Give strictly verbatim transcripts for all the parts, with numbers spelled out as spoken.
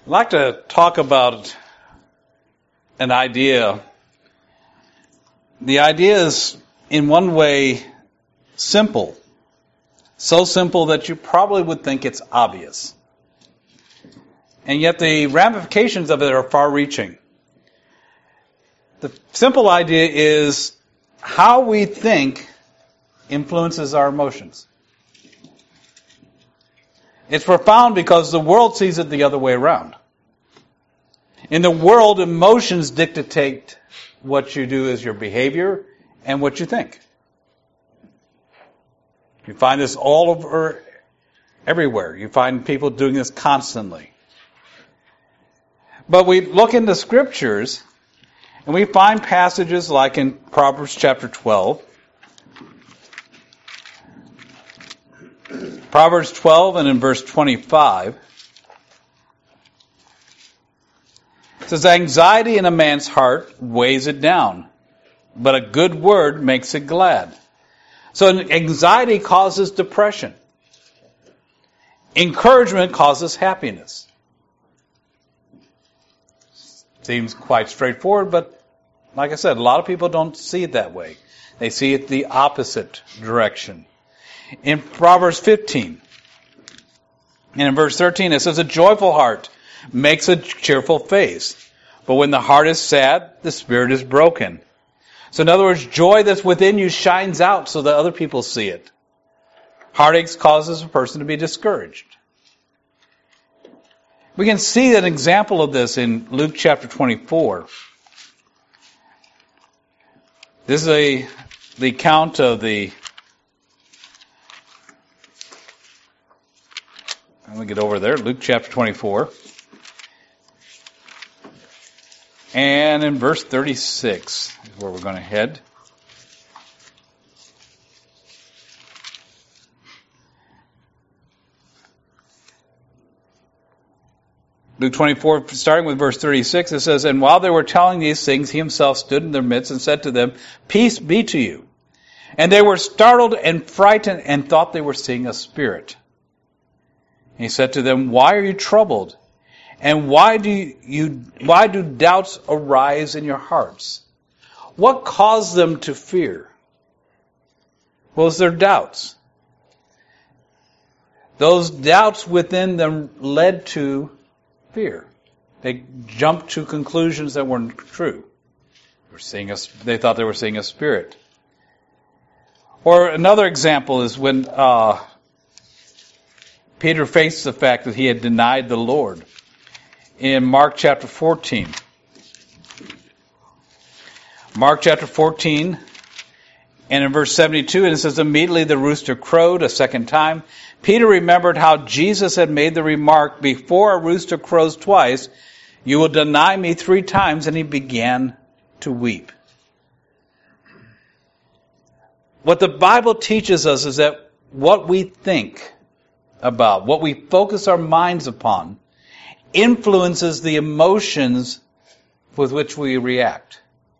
I'd like to talk about an idea. The idea is, in one way, simple. So simple that you probably would think it's obvious. And yet the ramifications of it are far-reaching. The simple idea is how we think influences our emotions. It's profound because the world sees it the other way around. In the world, emotions dictate what you do as your behavior and what you think. You find this all over, everywhere. You find people doing this constantly. But we look into scriptures and we find passages like in Proverbs chapter twelve. Proverbs twelve and in verse twenty-five. It says, anxiety in a man's heart weighs it down, but a good word makes it glad. So anxiety causes depression. Encouragement causes happiness. Seems quite straightforward, but like I said, a lot of people don't see it that way. They see it the opposite direction. In Proverbs fifteen, and in verse thirteen, it says, a joyful heart makes a cheerful face, but when the heart is sad, the spirit is broken. So in other words, joy that's within you shines out so that other people see it. Heartaches causes a person to be discouraged. We can see an example of this in Luke chapter twenty-four. This is a, the account of the, let me get over there, Luke chapter twenty-four. And in verse thirty-six is where we're going to head. Luke twenty-four, starting with verse thirty-six, it says, and while they were telling these things, he himself stood in their midst and said to them, peace be to you. And they were startled and frightened and thought they were seeing a spirit. And he said to them, why are you troubled? And why do you, why do doubts arise in your hearts? What caused them to fear? Well, it's their doubts. Those doubts within them led to fear. They jumped to conclusions that weren't true. They were seeing a, they thought they were seeing a spirit. Or another example is when uh, Peter faced the fact that he had denied the Lord. In Mark chapter fourteen. Mark chapter fourteen, and in verse seventy-two, and it says, immediately the rooster crowed a second time. Peter remembered how Jesus had made the remark, before a rooster crows twice, you will deny me three times, and he began to weep. What the Bible teaches us is that what we think about, what we focus our minds upon, influences the emotions with which we react.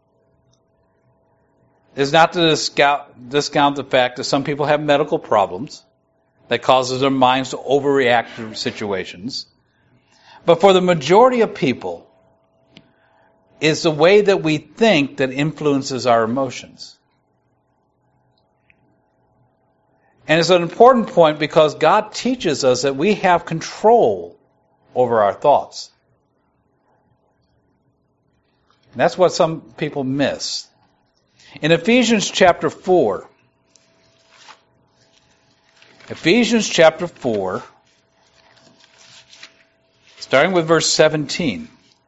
It's not to discount, discount the fact that some people have medical problems that causes their minds to overreact to situations. But for the majority of people, it's the way that we think that influences our emotions. And it's an important point because God teaches us that we have control over our thoughts. And that's what some people miss. In Ephesians chapter four, Ephesians chapter four, starting with verse seventeen.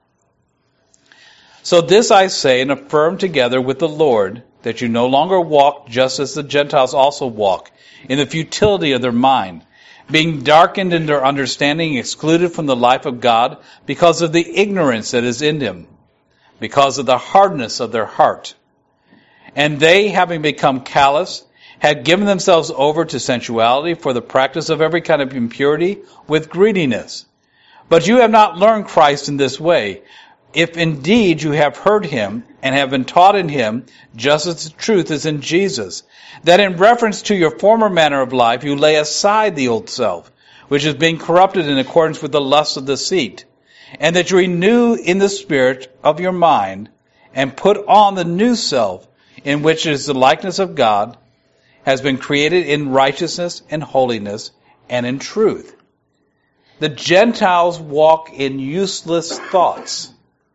So this I say and affirm together with the Lord, that you no longer walk just as the Gentiles also walk, in the futility of their mind, being darkened in their understanding, excluded from the life of God, because of the ignorance that is in them, because of the hardness of their heart. And they, having become callous, had given themselves over to sensuality for the practice of every kind of impurity with greediness. But you have not learned Christ in this way. If indeed you have heard him and have been taught in him, just as the truth is in Jesus, that in reference to your former manner of life you lay aside the old self, which is being corrupted in accordance with the lusts of deceit, and that you renew in the spirit of your mind, and put on the new self, in which is the likeness of God, has been created in righteousness and holiness and in truth. The Gentiles walk in useless thoughts,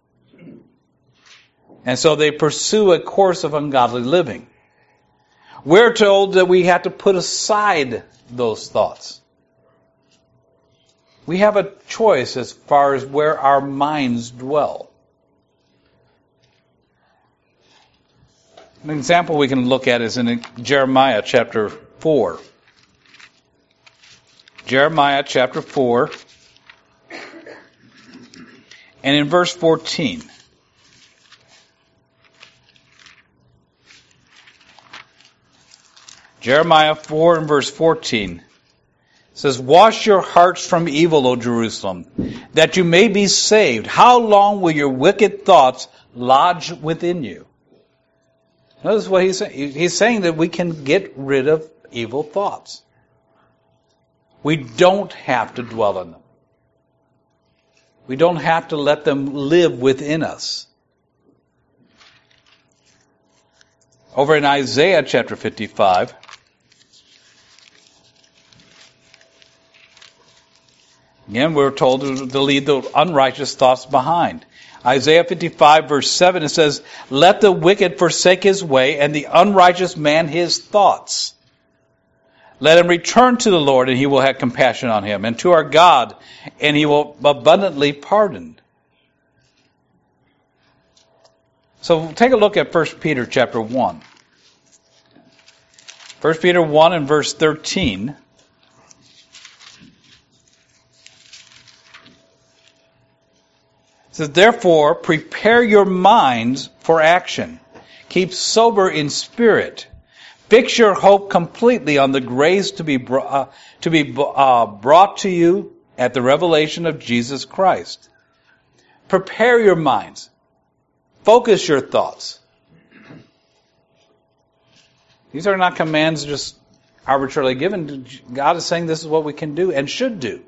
and so they pursue a course of ungodly living. We're told that we have to put aside those thoughts. We have a choice as far as where our minds dwell. An example we can look at is in Jeremiah chapter four. Jeremiah chapter four, and in verse fourteen. Jeremiah four and verse fourteen says, "Wash your hearts from evil, O Jerusalem, that you may be saved. How long will your wicked thoughts lodge within you?" Notice what he's saying. He's saying that we can get rid of evil thoughts. We don't have to dwell on them. We don't have to let them live within us. Over in Isaiah chapter fifty-five, again, we're told to leave the unrighteous thoughts behind. Isaiah fifty-five verse seven, it says, "Let the wicked forsake his way, and the unrighteous man his thoughts. Let him return to the Lord, and he will have compassion on him, and to our God, and he will abundantly pardon." So take a look at First Peter chapter one. First Peter one and verse thirteen. It says, "Therefore, prepare your minds for action. Keep sober in spirit. Fix your hope completely on the grace to be, br- uh, to be uh, brought to you at the revelation of Jesus Christ." Prepare your minds. Focus your thoughts. These are not commands just arbitrarily given. God is saying this is what we can do and should do.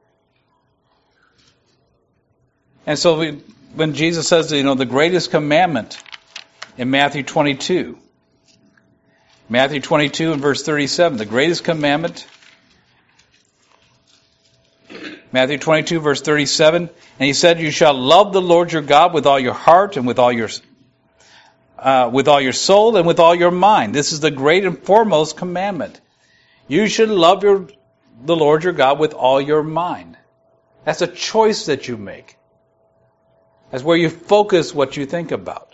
And so we, when Jesus says, you know, the greatest commandment in Matthew twenty-two, Matthew twenty-two and verse thirty-seven, the greatest commandment, Matthew twenty-two verse thirty-seven, and he said, "You shall love the Lord your God with all your heart and with all your uh, with all your soul and with all your mind. This is the great and foremost commandment. You should love your the Lord your God with all your mind." That's a choice that you make. That's where you focus what you think about.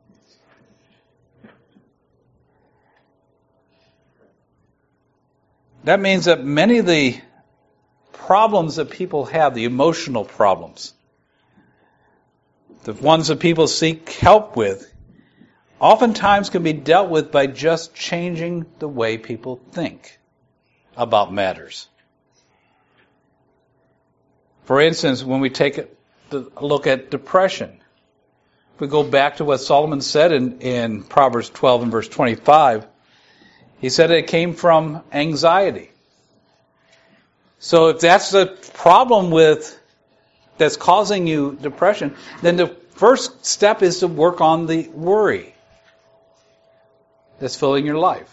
That means that many of the problems that people have, the emotional problems, the ones that people seek help with, oftentimes can be dealt with by just changing the way people think about matters. For instance, when we take a look at depression, if we go back to what Solomon said in, in Proverbs twelve and verse twenty-five, he said it came from anxiety. So if that's the problem with that's causing you depression, then the first step is to work on the worry that's filling your life.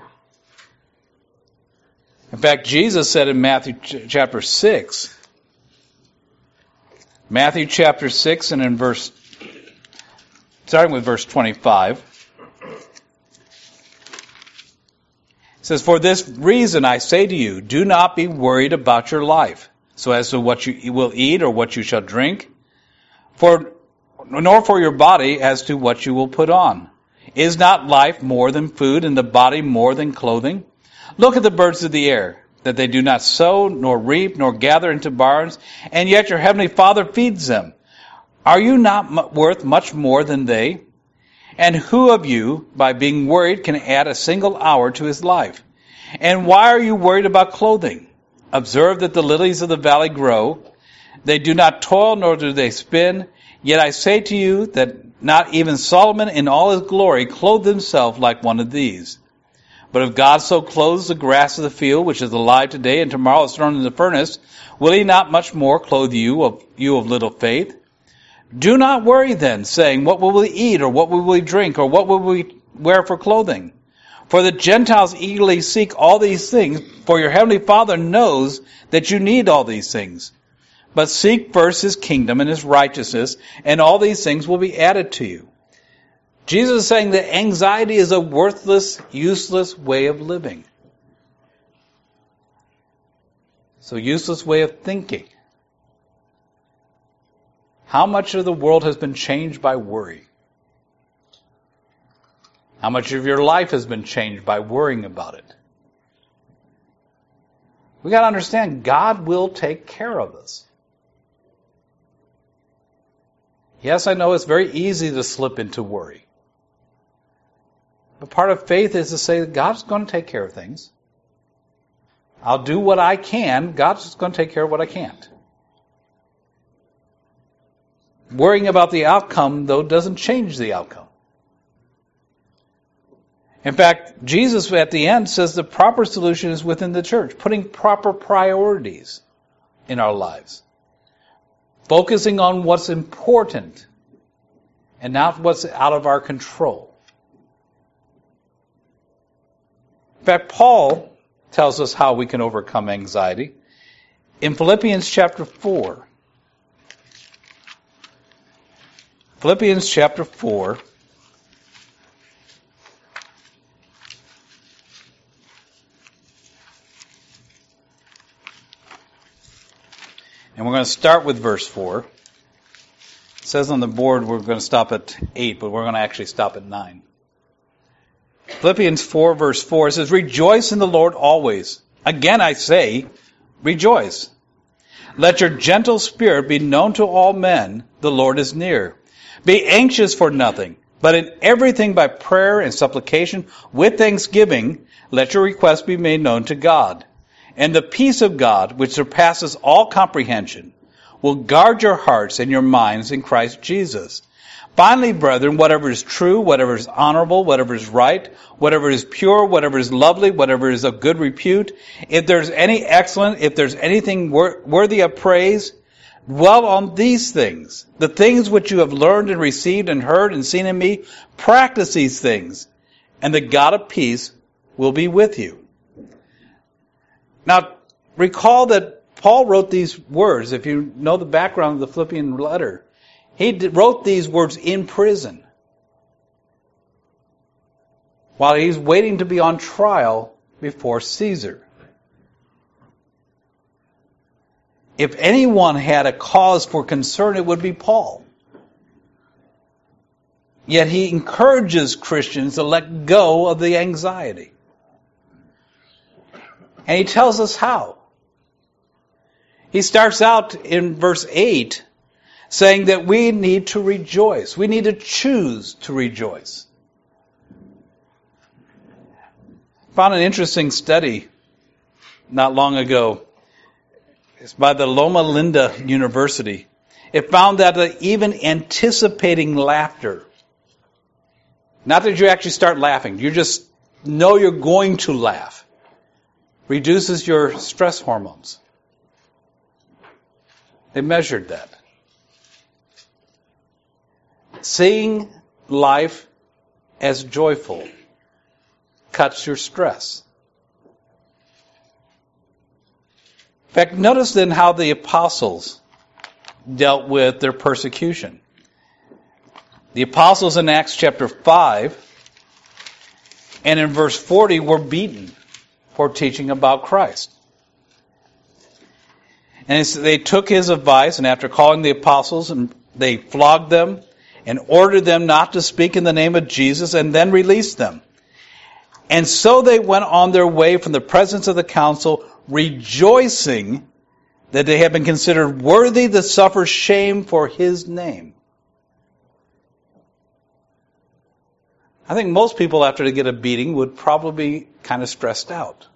In fact, Jesus said in Matthew chapter six, Matthew chapter six and in verse, starting with verse twenty-five, it says, "For this reason I say to you, do not be worried about your life, so as to what you will eat or what you shall drink, for nor for your body as to what you will put on. Is not life more than food, and the body more than clothing? Look at the birds of the air, that they do not sow, nor reap, nor gather into barns, and yet your heavenly Father feeds them. Are you not worth much more than they? And who of you, by being worried, can add a single hour to his life? And why are you worried about clothing? Observe that the lilies of the valley grow. They do not toil, nor do they spin. Yet I say to you that not even Solomon in all his glory clothed himself like one of these. But if God so clothes the grass of the field, which is alive today and tomorrow is thrown in the furnace, will he not much more clothe you, of you of little faith? Do not worry then, saying, what will we eat, or what will we drink, or what will we wear for clothing? For the Gentiles eagerly seek all these things, for your heavenly Father knows that you need all these things. But seek first his kingdom and his righteousness, and all these things will be added to you. Jesus is saying that anxiety is a worthless, useless way of living. It's a useless way of thinking. How much of the world has been changed by worry? How much of your life has been changed by worrying about it? We got to understand God will take care of us. Yes, I know it's very easy to slip into worry. But part of faith is to say that God's going to take care of things. I'll do what I can. God's going to take care of what I can't. Worrying about the outcome, though, doesn't change the outcome. In fact, Jesus at the end says the proper solution is within the church, putting proper priorities in our lives. Focusing on what's important and not what's out of our control. In fact, Paul tells us how we can overcome anxiety. In Philippians chapter four. Philippians chapter four. And we're going to start with verse four. It says on the board we're going to stop at eight, but we're going to actually stop at nine. Philippians four, verse four, it says, rejoice in the Lord always. Again I say, rejoice. Let your gentle spirit be known to all men. The Lord is near. Be anxious for nothing, but in everything by prayer and supplication with thanksgiving, let your requests be made known to God. And the peace of God, which surpasses all comprehension, will guard your hearts and your minds in Christ Jesus. Finally, brethren, whatever is true, whatever is honorable, whatever is right, whatever is pure, whatever is lovely, whatever is of good repute, if there's any excellent, if there's anything wor- worthy of praise, dwell on these things. The things which you have learned and received and heard and seen in me, practice these things, and the God of peace will be with you. Now, recall that Paul wrote these words. If you know the background of the Philippian letter, he wrote these words in prison while he's waiting to be on trial before Caesar. If anyone had a cause for concern, it would be Paul. Yet he encourages Christians to let go of the anxiety. And he tells us how. He starts out in verse eight saying that we need to rejoice. We need to choose to rejoice. I found an interesting study not long ago. It's by the Loma Linda University. It found that even anticipating laughter, not that you actually start laughing, you just know you're going to laugh, reduces your stress hormones. They measured that. Seeing life as joyful cuts your stress. In fact, notice then how the apostles dealt with their persecution. The apostles in Acts chapter five and in verse forty were beaten for teaching about Christ. And they took his advice, and after calling the apostles, and they flogged them and ordered them not to speak in the name of Jesus, and then released them. And so they went on their way from the presence of the council, rejoicing that they had been considered worthy to suffer shame for his name. I think most people, after they get a beating, would probably be kind of stressed out.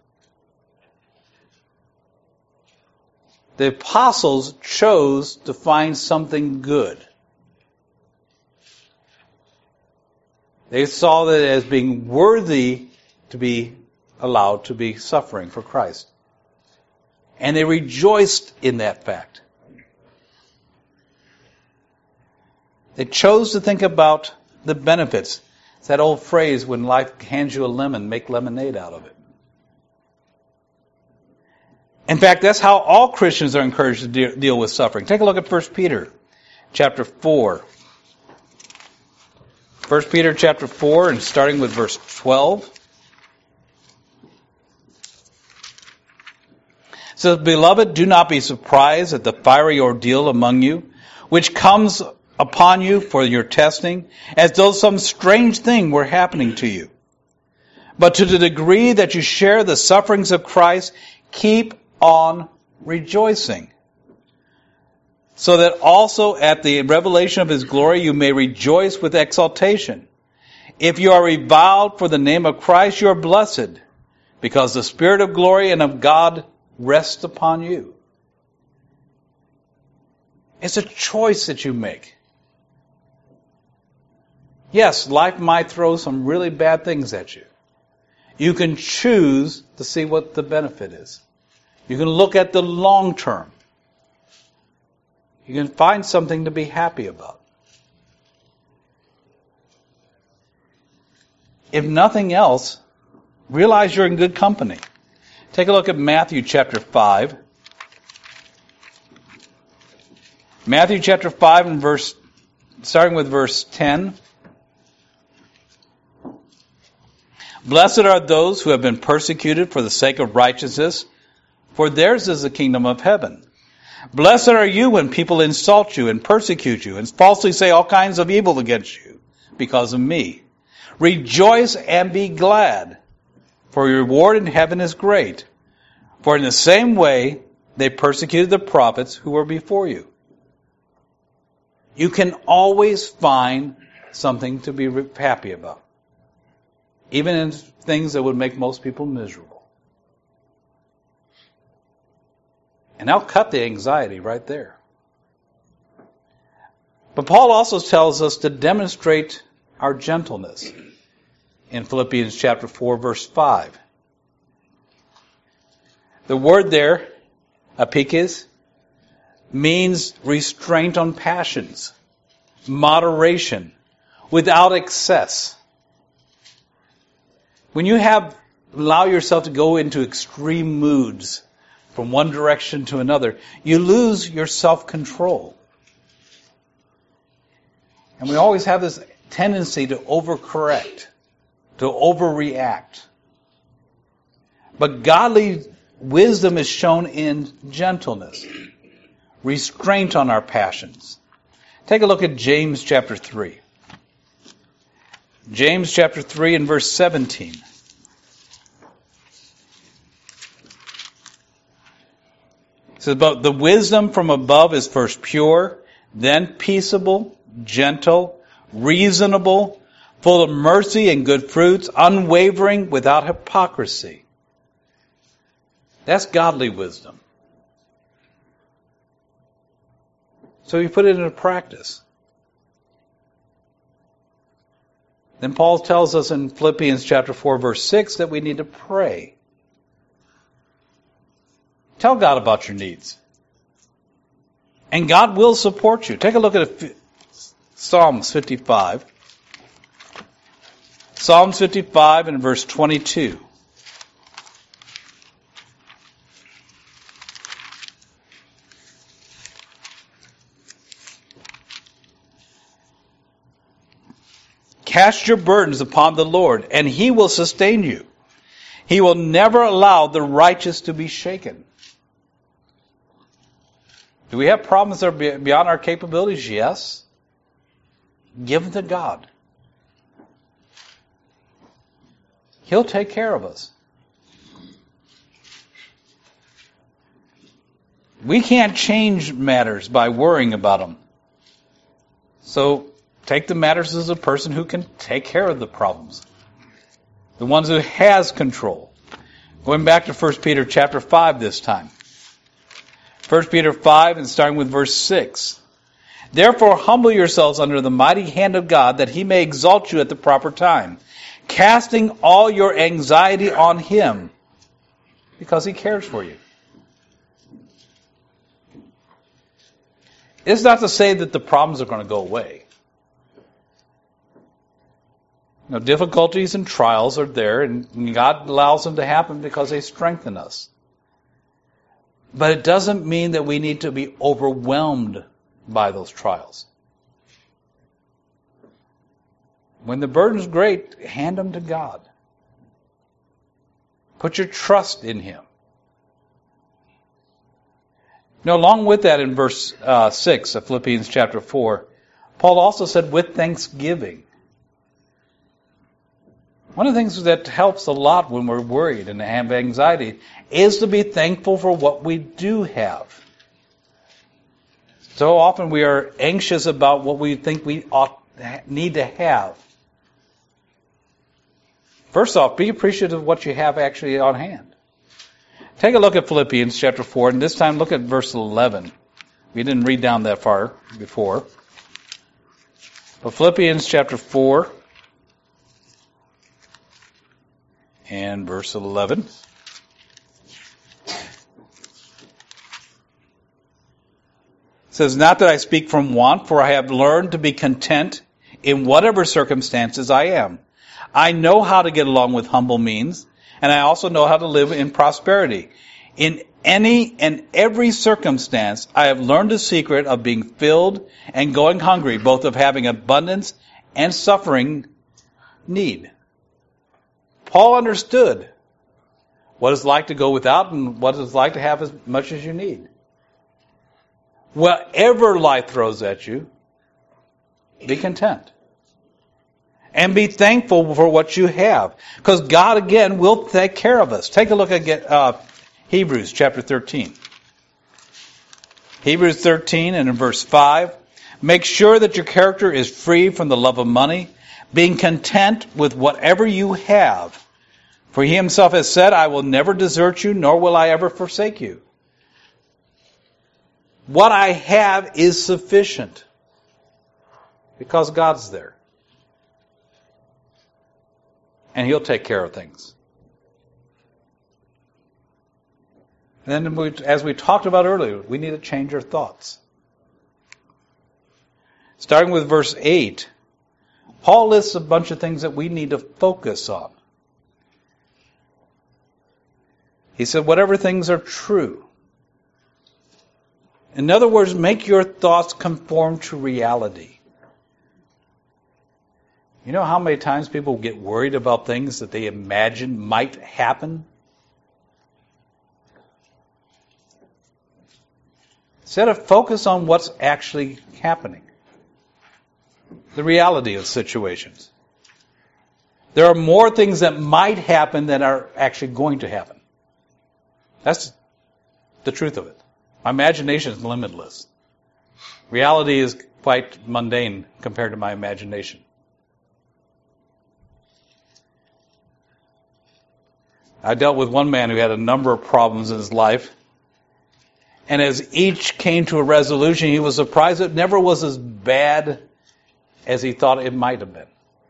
The apostles chose to find something good. They saw that as being worthy to be allowed to be suffering for Christ. And they rejoiced in that fact. They chose to think about the benefits. It's that old phrase, when life hands you a lemon, make lemonade out of it. In fact, that's how all Christians are encouraged to de- deal with suffering. Take a look at First Peter chapter four. First Peter chapter four, and starting with verse twelve. It says, "Beloved, do not be surprised at the fiery ordeal among you, which comes upon you for your testing, as though some strange thing were happening to you. But to the degree that you share the sufferings of Christ, keep on rejoicing, so that also at the revelation of His glory you may rejoice with exultation. If you are reviled for the name of Christ, you are blessed, because the Spirit of glory and of God rests upon you." It's a choice that you make. Yes, life might throw some really bad things at you. You can choose to see what the benefit is. You can look at the long term. You can find something to be happy about. If nothing else, realize you're in good company. Take a look at Matthew chapter five. Matthew chapter five and verse, starting with verse ten. "Blessed are those who have been persecuted for the sake of righteousness, for theirs is the kingdom of heaven. Blessed are you when people insult you and persecute you and falsely say all kinds of evil against you because of me. Rejoice and be glad, for your reward in heaven is great. For in the same way they persecuted the prophets who were before you." You can always find something to be happy about, even in things that would make most people miserable. And that'll cut the anxiety right there. But Paul also tells us to demonstrate our gentleness in Philippians chapter four, verse five. The word there, apikes, means restraint on passions, moderation, without excess. When you have allow yourself to go into extreme moods from one direction to another, you lose your self-control. And we always have this tendency to overcorrect, to overreact. But godly wisdom is shown in gentleness, restraint on our passions. Take a look at James chapter three. James chapter three and verse seventeen. It says, "But the wisdom from above is first pure, then peaceable, gentle, reasonable, full of mercy and good fruits, unwavering, without hypocrisy." That's godly wisdom. So you put it into practice. Then Paul tells us in Philippians chapter four, verse six, that we need to pray. Tell God about your needs. And God will support you. Take a look at Psalms fifty-five. Psalms fifty-five and verse twenty-two. "Cast your burdens upon the Lord, and He will sustain you. He will never allow the righteous to be shaken." Do we have problems that are beyond our capabilities? Yes. Give them to God. He'll take care of us. We can't change matters by worrying about them. So take the matters as a person who can take care of the problems. The ones who has control. Going back to First Peter chapter five this time. First Peter five and starting with verse six. "Therefore humble yourselves under the mighty hand of God, that He may exalt you at the proper time, casting all your anxiety on Him because He cares for you. It's not to say that the problems are going to go away. You know, difficulties and trials are there, and God allows them to happen because they strengthen us. But it doesn't mean that we need to be overwhelmed by those trials. When the burden's great, hand them to God. Put your trust in Him. Now, along with that, in verse uh, six of Philippians chapter four, Paul also said, with thanksgiving. One of the things that helps a lot when we're worried and have anxiety is to be thankful for what we do have. So often we are anxious about what we think we ought need to have. First off, be appreciative of what you have actually on hand. Take a look at Philippians chapter four, and this time look at verse eleven. We didn't read down that far before. But Philippians chapter four and verse eleven. It says, not that I speak from want, for I have learned to be content in whatever circumstances I am. I know how to get along with humble means, and I also know how to live in prosperity. In any and every circumstance, I have learned the secret of being filled and going hungry, both of having abundance and suffering need. Paul understood what it's like to go without and what it's like to have as much as you need. Whatever life throws at you, be content. And be thankful for what you have. Because God, again, will take care of us. Take a look at uh, Hebrews chapter thirteen. Hebrews thirteen and in verse five. Make sure that your character is free from the love of money, being content with whatever you have. For He Himself has said, I will never desert you, nor will I ever forsake you. What I have is sufficient. Because God's there. And He'll take care of things. And then, we, as we talked about earlier, we need to change our thoughts. Starting with verse eight, Paul lists a bunch of things that we need to focus on. He said, whatever things are true. In other words, make your thoughts conform to reality. You know how many times people get worried about things that they imagine might happen? Instead of focus on what's actually happening. The reality of situations. There are more things that might happen than are actually going to happen. That's the truth of it. My imagination is limitless. Reality is quite mundane compared to my imagination. I dealt with one man who had a number of problems in his life. And as each came to a resolution, he was surprised it never was as bad as he thought it might have been.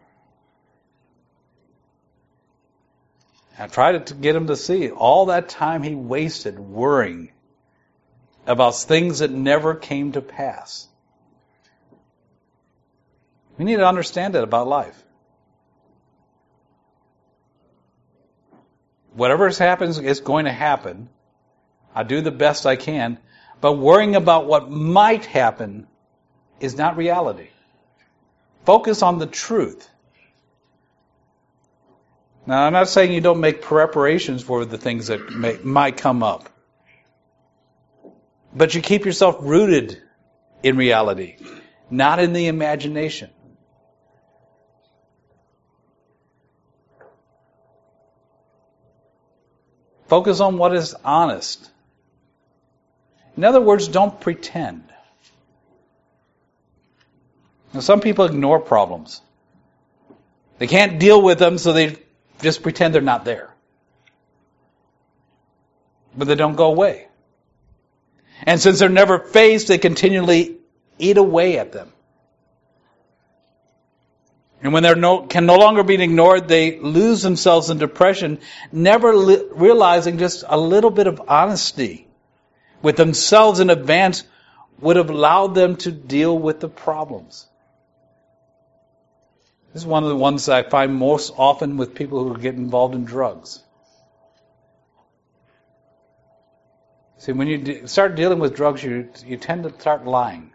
I tried to get him to see all that time he wasted worrying about things that never came to pass. We need to understand that about life. Whatever happens is going to happen. I do the best I can. But worrying about what might happen is not reality. Focus on the truth. Now, I'm not saying you don't make preparations for the things that may, might come up. But you keep yourself rooted in reality, not in the imagination. Focus on what is honest. In other words, don't pretend. Now, some people ignore problems. They can't deal with them, so they just pretend they're not there. But they don't go away. And since they're never faced, they continually eat away at them. And when they no, can no longer be ignored, they lose themselves in depression, never li- realizing just a little bit of honesty with themselves in advance would have allowed them to deal with the problems. This is one of the ones that I find most often with people who get involved in drugs. See, when you de- start dealing with drugs, you, you tend to start lying.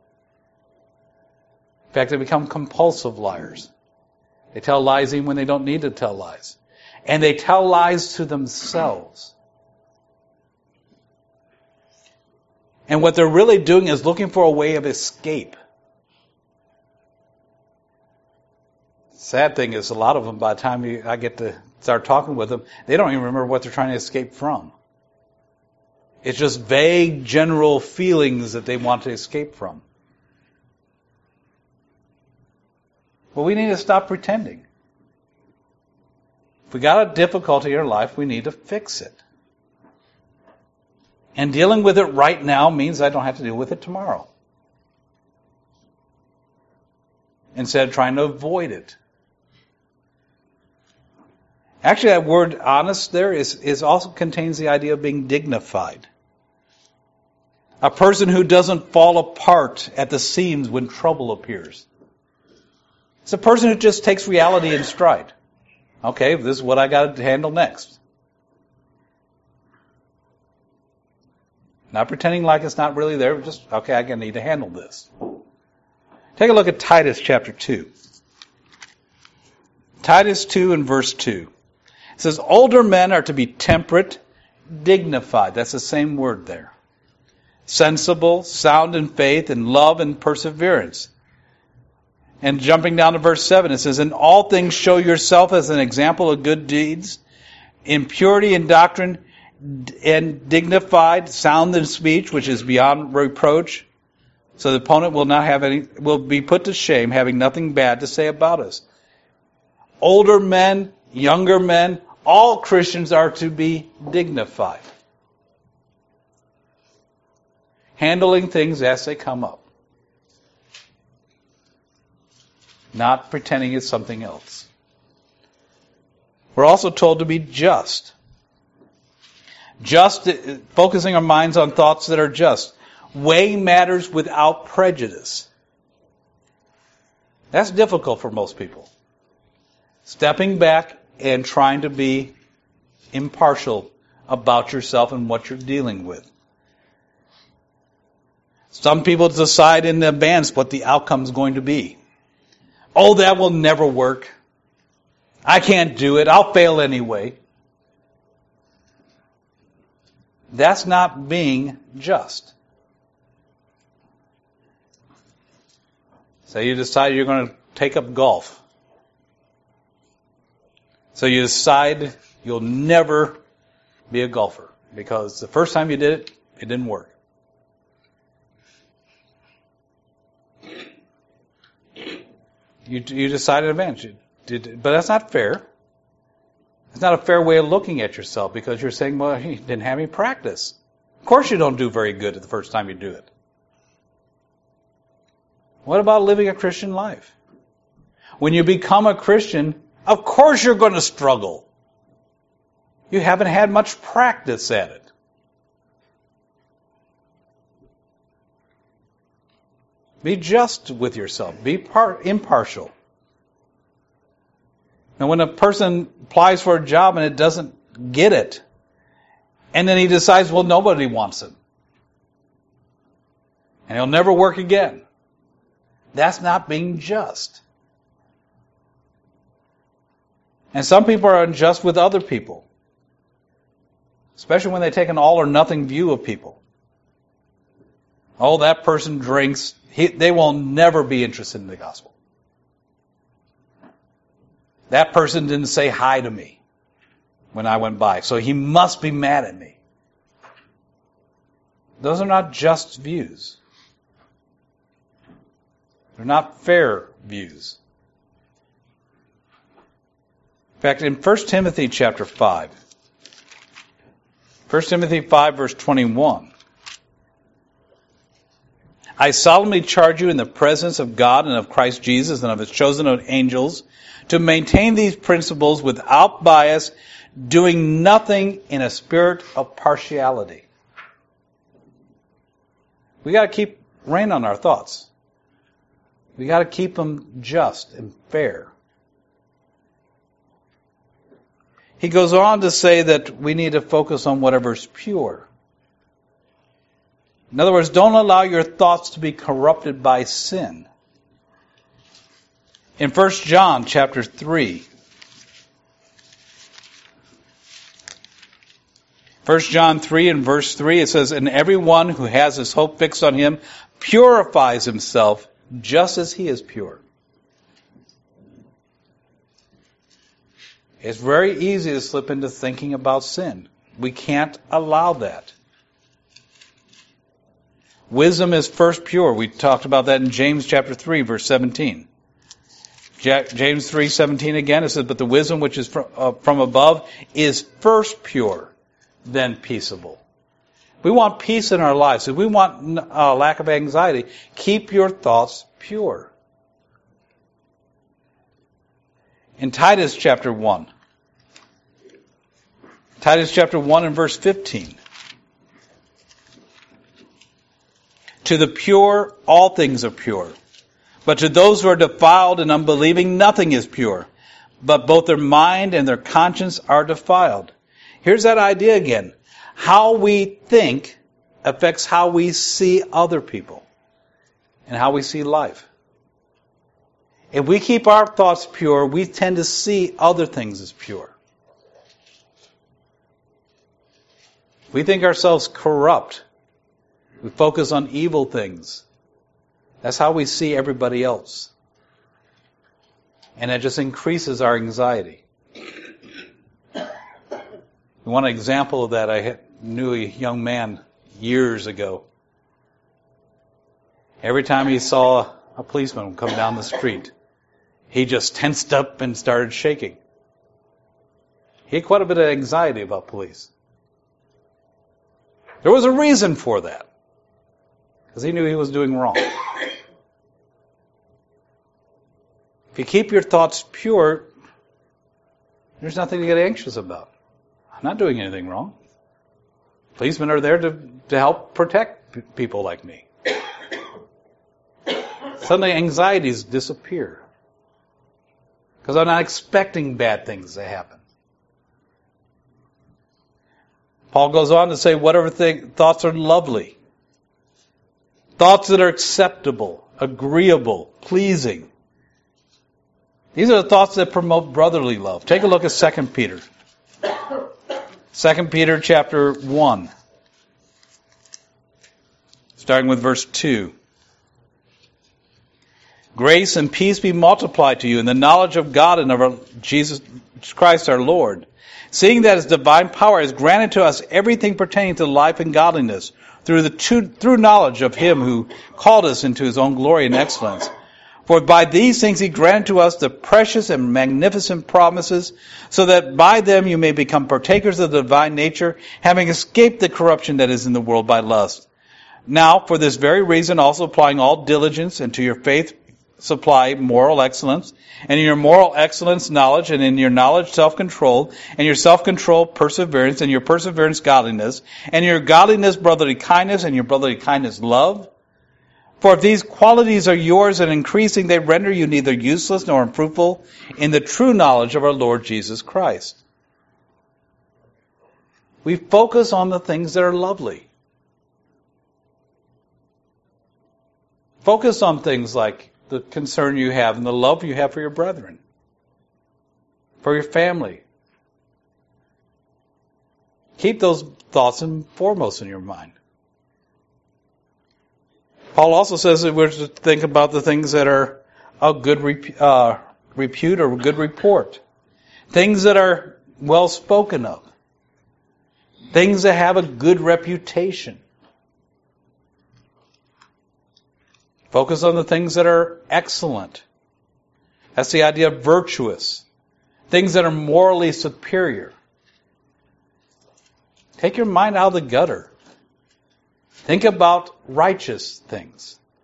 In fact, they become compulsive liars. They tell lies even when they don't need to tell lies. And they tell lies to themselves. And what they're really doing is looking for a way of escape. Sad thing is, a lot of them, by the time you, I get to start talking with them, they don't even remember what they're trying to escape from. It's just vague, general feelings that they want to escape from. Well, we need to stop pretending. If we got a difficulty in our life, we need to fix it. And dealing with it right now means I don't have to deal with it tomorrow. Instead of trying to avoid it. Actually, that word honest there is, is also contains the idea of being dignified. A person who doesn't fall apart at the seams when trouble appears. It's a person who just takes reality in stride. Okay, this is what I got to handle next. Not pretending like it's not really there, just, okay, I need to handle this. Take a look at Titus chapter two. Titus two and verse two. It says, older men are to be temperate, dignified. That's the same word there. Sensible, sound in faith, and love and perseverance. And jumping down to verse seven, it says, in all things show yourself as an example of good deeds, in purity and doctrine, and dignified, sound in speech, which is beyond reproach, so the opponent will not have any, will be put to shame, having nothing bad to say about us. Older men, younger men, all Christians are to be dignified. Handling things as they come up. Not pretending it's something else. We're also told to be just. Just, focusing our minds on thoughts that are just. Weigh matters without prejudice. That's difficult for most people. Stepping back and trying to be impartial about yourself and what you're dealing with. Some people decide in advance what the outcome is going to be. Oh, that will never work. I can't do it. I'll fail anyway. That's not being just. So you decide you're going to take up golf. So you decide you'll never be a golfer because the first time you did it, it didn't work. You, you decide in advance. You did, but that's not fair. It's not a fair way of looking at yourself because you're saying, well, you didn't have any practice. Of course you don't do very good at the first time you do it. What about living a Christian life? When you become a Christian, of course you're going to struggle. You haven't had much practice at it. Be just with yourself. Be par- impartial. Now, when a person applies for a job and it doesn't get it, and then he decides, well, nobody wants him, and he'll never work again, that's not being just. And some people are unjust with other people, especially when they take an all or nothing view of people. Oh, that person drinks. He, they will never be interested in the gospel. That person didn't say hi to me when I went by, so he must be mad at me. Those are not just views. They're not fair views. In fact, in First Timothy chapter five, First Timothy five verse twenty-one, I solemnly charge you in the presence of God and of Christ Jesus and of his chosen angels to maintain these principles without bias, doing nothing in a spirit of partiality. We got to keep rein on our thoughts. We got to keep them just and fair. He goes on to say that we need to focus on whatever's pure. In other words, don't allow your thoughts to be corrupted by sin. In First John chapter three, First John three and verse three, it says, "And everyone who has his hope fixed on him purifies himself just as he is pure." It's very easy to slip into thinking about sin. We can't allow that. Wisdom is first pure. We talked about that in James chapter three, verse seventeen. James three seventeen again, it says, "But the wisdom which is from, uh, from above is first pure, then peaceable." We want peace in our lives. If we want a uh, lack of anxiety, keep your thoughts pure. In Titus chapter one, Titus chapter one and verse fifteen. "To the pure, all things are pure. But to those who are defiled and unbelieving, nothing is pure. But both their mind and their conscience are defiled." Here's that idea again. How we think affects how we see other people and how we see life. If we keep our thoughts pure, we tend to see other things as pure. If we think ourselves corrupt, we focus on evil things, that's how we see everybody else. And it just increases our anxiety. One example of that, I knew a young man years ago. Every time he saw a policeman come down the street, he just tensed up and started shaking. He had quite a bit of anxiety about police. There was a reason for that, because he knew he was doing wrong. If you keep your thoughts pure, there's nothing to get anxious about. I'm not doing anything wrong. Policemen are there to, to help protect p- people like me. Suddenly anxieties disappear, because I'm not expecting bad things to happen. Paul goes on to say, whatever thing, thoughts are lovely, thoughts that are acceptable, agreeable, pleasing. These are the thoughts that promote brotherly love. Take a look at Second Peter. Second Peter chapter one, starting with verse two. "Grace and peace be multiplied to you in the knowledge of God and of our Jesus Christ our Lord, seeing that his divine power has granted to us everything pertaining to life and godliness through the true, through knowledge of him who called us into his own glory and excellence. For by these things he granted to us the precious and magnificent promises, so that by them you may become partakers of the divine nature, having escaped the corruption that is in the world by lust. Now, for this very reason, also applying all diligence, and to your faith supply moral excellence, and in your moral excellence knowledge, and in your knowledge self-control, and your self-control perseverance, and your perseverance godliness, and your godliness brotherly kindness, and your brotherly kindness love. For if these qualities are yours and increasing, they render you neither useless nor unfruitful in the true knowledge of our Lord Jesus Christ." We focus on the things that are lovely. Focus on things like the concern you have and the love you have for your brethren, for your family. Keep those thoughts in foremost in your mind. Paul also says that we're to think about the things that are of good rep- uh, repute or good report. Things that are well spoken of. Things that have a good reputation. Focus on the things that are excellent. That's the idea of virtuous. Things that are morally superior. Take your mind out of the gutter. Think about righteous things.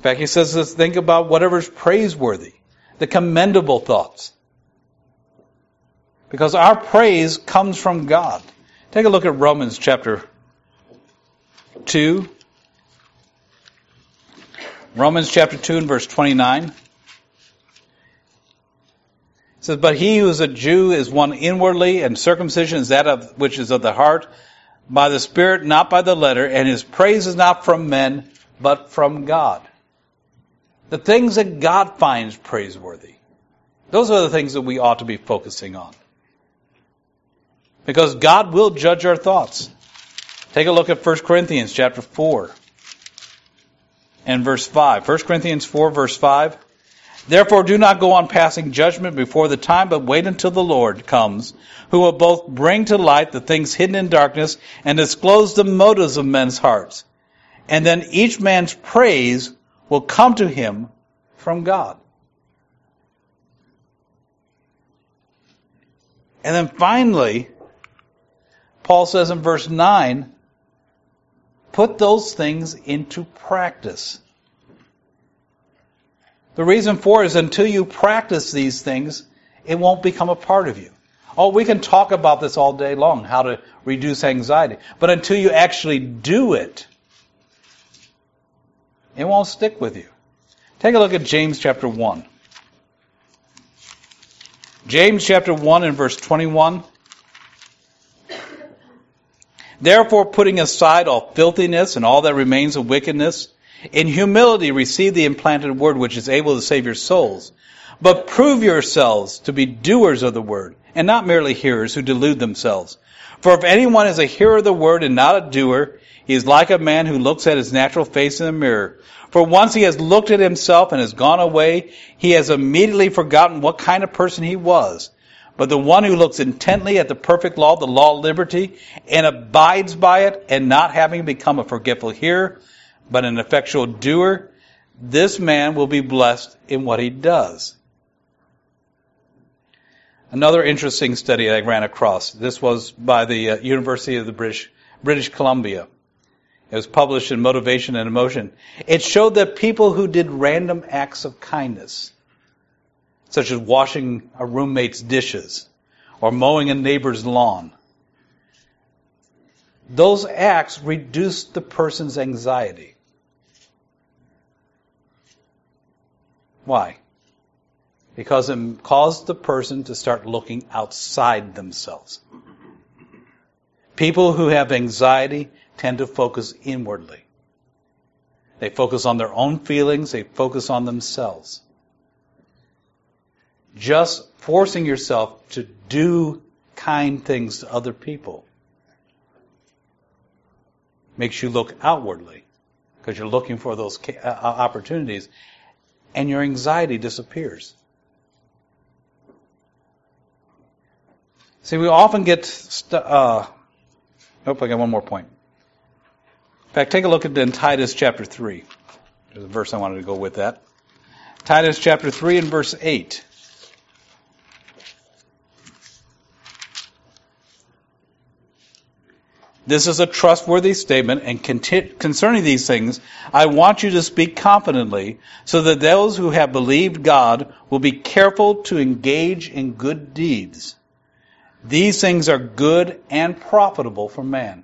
In fact, he says to think about whatever's praiseworthy, the commendable thoughts. Because our praise comes from God. Take a look at Romans chapter two. Romans chapter two and verse twenty-nine. It says, but he who is a Jew is one inwardly, and circumcision is that of which is of the heart, by the Spirit, not by the letter, and his praise is not from men, but from God. The things that God finds praiseworthy, those are the things that we ought to be focusing on. Because God will judge our thoughts. Take a look at First Corinthians chapter four and verse five. First Corinthians four verse five. Therefore do not go on passing judgment before the time, but wait until the Lord comes, who will both bring to light the things hidden in darkness and disclose the motives of men's hearts. And then each man's praise will come to him from God. And then finally, Paul says in verse nine, put those things into practice. The reason for it is until you practice these things, it won't become a part of you. Oh, we can talk about this all day long, how to reduce anxiety. But until you actually do it, it won't stick with you. Take a look at James chapter one. James chapter one and verse twenty-one. Therefore, putting aside all filthiness and all that remains of wickedness, in humility receive the implanted word which is able to save your souls. But prove yourselves to be doers of the word, and not merely hearers who delude themselves. For if anyone is a hearer of the word and not a doer, he is like a man who looks at his natural face in a mirror. For once he has looked at himself and has gone away, he has immediately forgotten what kind of person he was. But the one who looks intently at the perfect law, the law of liberty, and abides by it, and not having become a forgetful hearer, but an effectual doer, this man will be blessed in what he does. Another interesting study I ran across. This was by the uh, University of the British, British Columbia. It was published in Motivation and Emotion. It showed that people who did random acts of kindness, such as washing a roommate's dishes or mowing a neighbor's lawn, those acts reduced the person's anxiety. Why? Because it caused the person to start looking outside themselves. People who have anxiety tend to focus inwardly. They focus on their own feelings. They focus on themselves. Just forcing yourself to do kind things to other people makes you look outwardly because you're looking for those opportunities, and your anxiety disappears. See, we often get... St- uh, nope, I got one more point. In fact, take a look at in Titus chapter three. There's a verse I wanted to go with that. Titus chapter three and verse eight. This is a trustworthy statement, and concerning these things, I want you to speak confidently, so that those who have believed God will be careful to engage in good deeds. These things are good and profitable for man.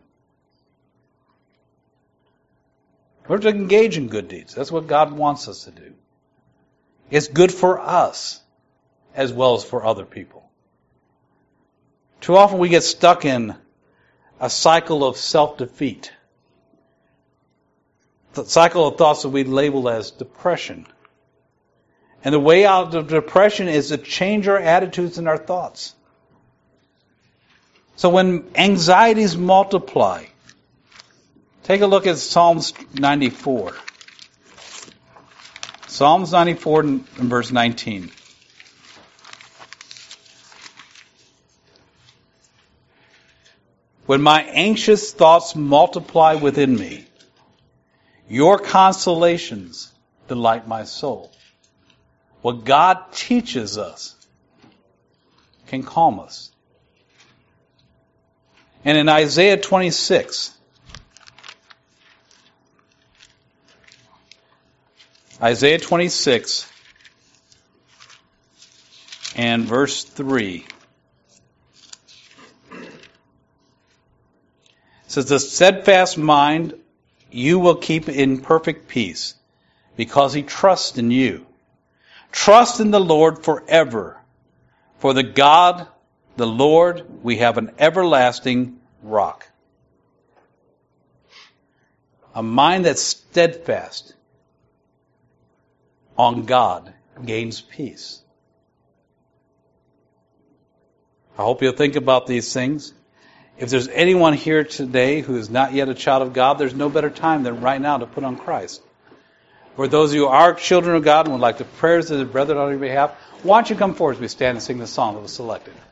We're to engage in good deeds. That's what God wants us to do. It's good for us as well as for other people. Too often we get stuck in a cycle of self-defeat. The cycle of thoughts that we label as depression. And the way out of depression is to change our attitudes and our thoughts. So when anxieties multiply, take a look at Psalms ninety-four. Psalms ninety-four and verse nineteen. When my anxious thoughts multiply within me, your consolations delight my soul. What God teaches us can calm us. And in Isaiah twenty-six, Isaiah twenty-six and verse three. It says, the steadfast mind you will keep in perfect peace, because he trusts in you. Trust in the Lord forever. For the God, the Lord, we have an everlasting rock. A mind that's steadfast on God gains peace. I hope you'll think about these things. If there's anyone here today who is not yet a child of God, there's no better time than right now to put on Christ. For those of you who are children of God and would like the prayers of the brethren on your behalf, why don't you come forward as we stand and sing the song that was selected.